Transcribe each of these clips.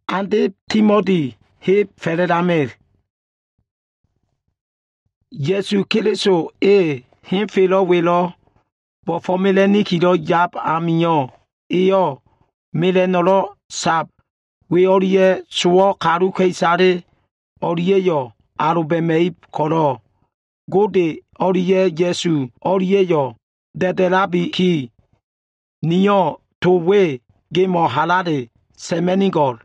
Ante Timothy he Federamel. Yesu Kiliso him felo welo. Bo formule ni kido jab amiyo. Iyo milenolo sab. We oriye suo karu kaisare. Oriye yo arubemei koro. Gode oriye Yesu oriye yo. Dedelabi ki. Niyo towe gemo halade semenigol.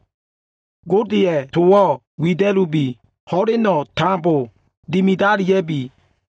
Gode towo widelubi. Horino tambo dimidariyebi.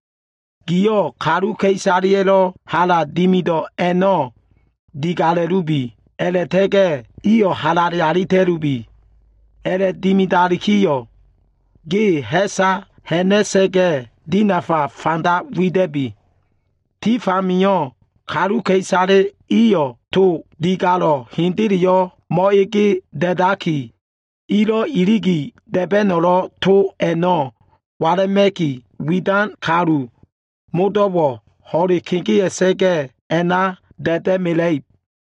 Giyo karu kaisarielo hala dimido eno. Digalerubi. Ele tege iyo halariariterubi. Ele dimidarikiyo. Ge hesa henesege dinafa fanda widebi. Tifa miyo karu kaisare iyo to digalo hindiriyo moeki dedaki. Ilo irigi debenolo to eno. Waremeki widan karu. Modobo hori kinki esege ena dede milei.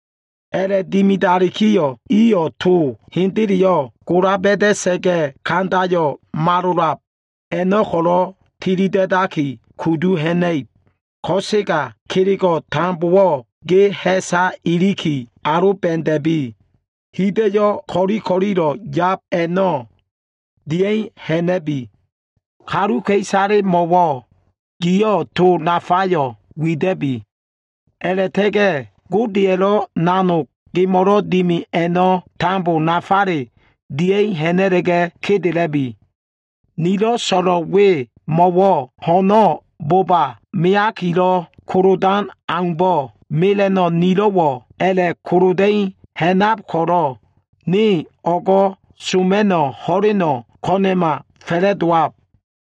Ele dimidarikiyo iyo to hindiriyo kurabede sege kandayo marurab. Eno holo tiridedaki kudu henei. Kosega kiriko tambuo ge hesa iriki arupendebi. Hideyo koriro yap eno. Dien henebi. Haru keisare mowo. Giyo to nafayo widebi. Ele tege gudielo nano gimoro dimi eno tambo nafare. Dien henerege kedilebi. Nilo soro we mowo hono boba miyakilo kurudan angbo mileno nilo wo ele kurudein henab koro ni ogo sumeno horino konema feledwab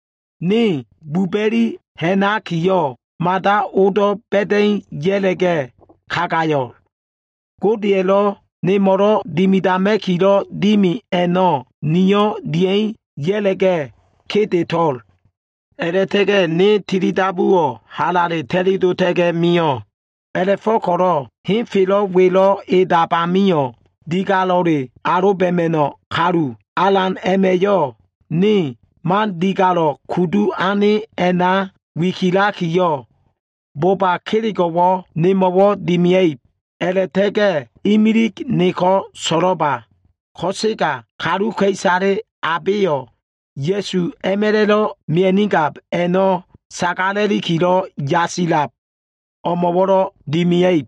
ni buberi henakiyo mada odo bedein yelege kagayo godielo ni moro dimidame kilo dimi eno niyo dien yelege kete tol. Ele tege ni tiridabuo halare terido tege miyo. Ele fokoro hin filo welo edaba miyo. Digalore arobemeno karu alan emeyo ni man digalo kudu ani ena wikilaki yo. Boba kirigowo ni mowo dimiei. Ele tege imirik niko soroba. Kosega karu keisare abeyo. Yesu emerelo mieningab eno sakaleri kilo yasilab. Omoboro dimiei.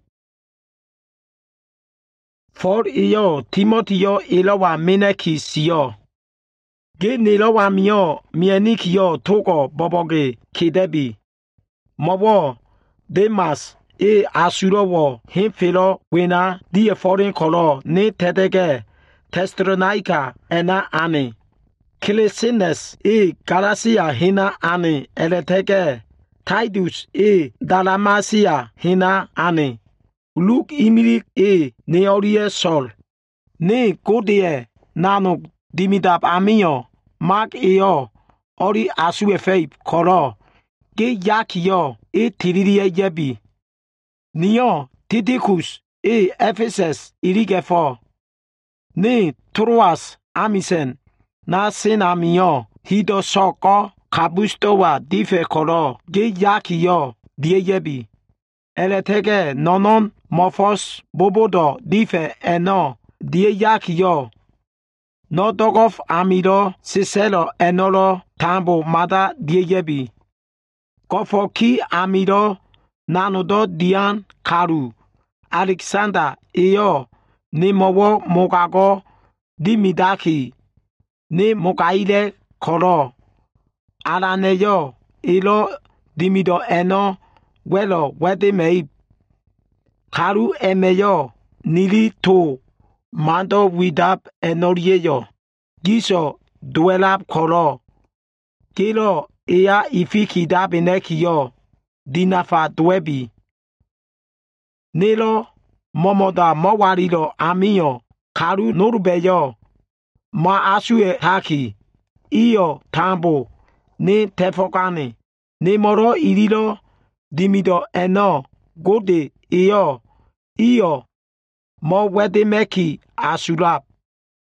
For iyo Timotiyo ilowa mineki siyo. Ge nilowa miyo mienikiyo toko boboge kidebi. Mobo Demas asurowo hinfilo wina die foreign kolo ni tedege Thessalonica ena ani. Cleomenes Galatia hina ani eletege. Titus Dalmatia hina ani. Luke imirik neorie sol. Ne godie nano dimidab amiyo. Mark ori asue feib koro. Ge yakiyo tiririe yebi. Niyo Titicus Ephesus irigefo. Ne Troas amisen. Na sinamiyo hido soko kabustowa dife koro ge yakiyo dieyebi. Eletege nonon mofos bobodo dife eno die yakiyo. No dogof amido siselo enolo tambo mada dieyebi. Kofo ki amido nanodo dian karu. Alexander ni mowo mogago dimidaki. Ni mokaile koro. Araneyo ilo dimido eno welo wedemei. Karu emeyo nili to mando widap enoriyeyo. Giso duelab koro. Kilo ifikidab enekiyo. Dinafa dwebi. Nilo momoda mowarilo amiyo. Karu norubeyo. Ma asue haki. Iyo tambo. Ni tefokane. Ni moro irilo. Dimido eno. Gode iyo. Mo wedemeki asulap.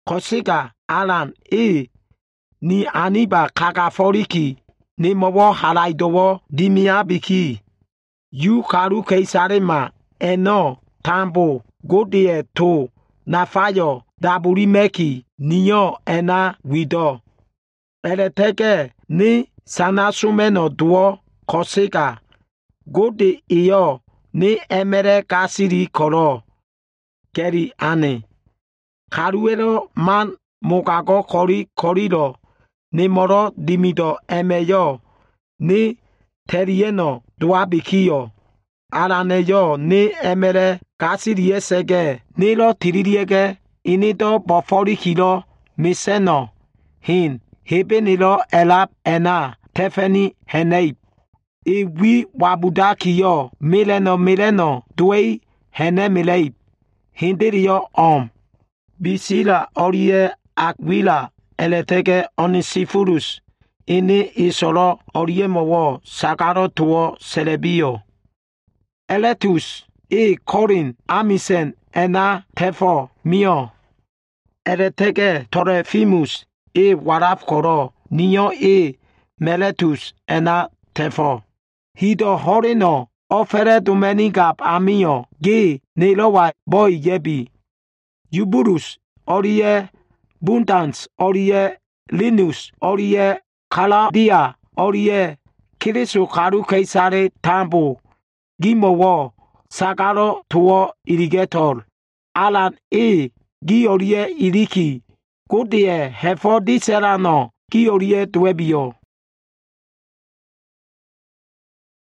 Kosika Alan ni aniba kakaforiki ni mowo halaidowo dimia biki. You karu keisarema eno tambo godie to na fayo daburi meki niyo ena wido. Eleteke ni sanasumeno duo kosika gode iyo ni emere kasiri koro keri ane. Karuero man mokago koriro ni moro dimido emeyo ni terieno duabikiyo. Araneyo ni emere kasiri sege ni lo tiririege inido bofori kilo miseno hin hebe nilo elap ena tefeni heneip. Iwi wabudakiyo mileno dwei hene mileip. Hindiriyo Bisila orie Aquila eleteke Onisifurus ini isolo orie mowo sakaro tuo celebio. Eletus Corin amisen ena tefo mio. Eleteke Torefimus waraf koro niyo Meletus ena tefo. Hido horino ofere dumenigap amio nilowa boy yebi. Euburus orie Bundans orie Linus orie Claudia orie Kirisu karu keisare tambo gimowo sakaro tuo irrigator. Alan gi orie iriki godie hefo diserano gi orie duebio.